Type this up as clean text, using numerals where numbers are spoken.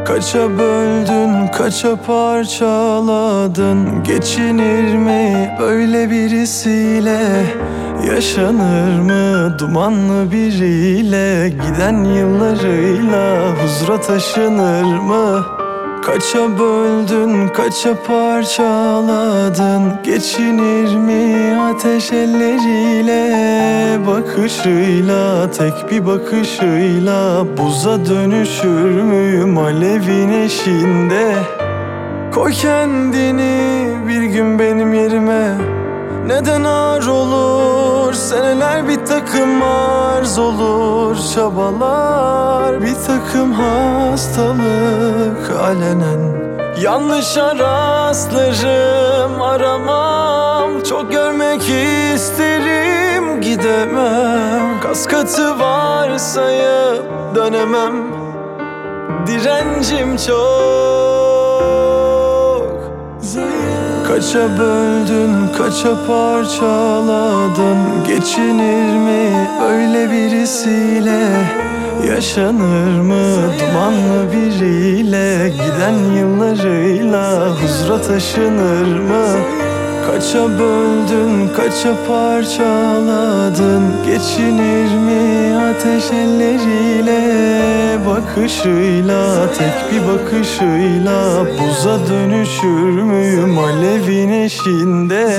Kaça böldün, kaça parçaladın? Geçinir mi öyle birisiyle? Yaşanır mı dumanlı biriyle? Giden yıllarıyla huzura taşınır mı? Kaça böldün, kaça parçaladın? Geçinir mi ateş elleriyle? Bakışıyla, tek bir bakışıyla buza dönüşür müyüm alevin eşiğinde? Koy kendini bir gün benim yerime. Neden ağır olur? Seneler bir takım arz olur. Çabalar bir takım hastalık alenen. Yanlışa rastlarım, aramam. Çok görmek isterim, gidemem. Kas katı varsayıp dönemem. Direncim çok zayıf. Kaça böldün, kaça parçaladın? Geçinir mi öyle birisiyle? Yaşanır mı dumanlı biriyle? Giden yıllarıyla huzura taşınır mı? Kaça böldün, kaça parçaladın? Geçinir mi ateş elleriyle? Bakışıyla, tek bir bakışıyla buza dönüşür müyüm alevin eşiğinde?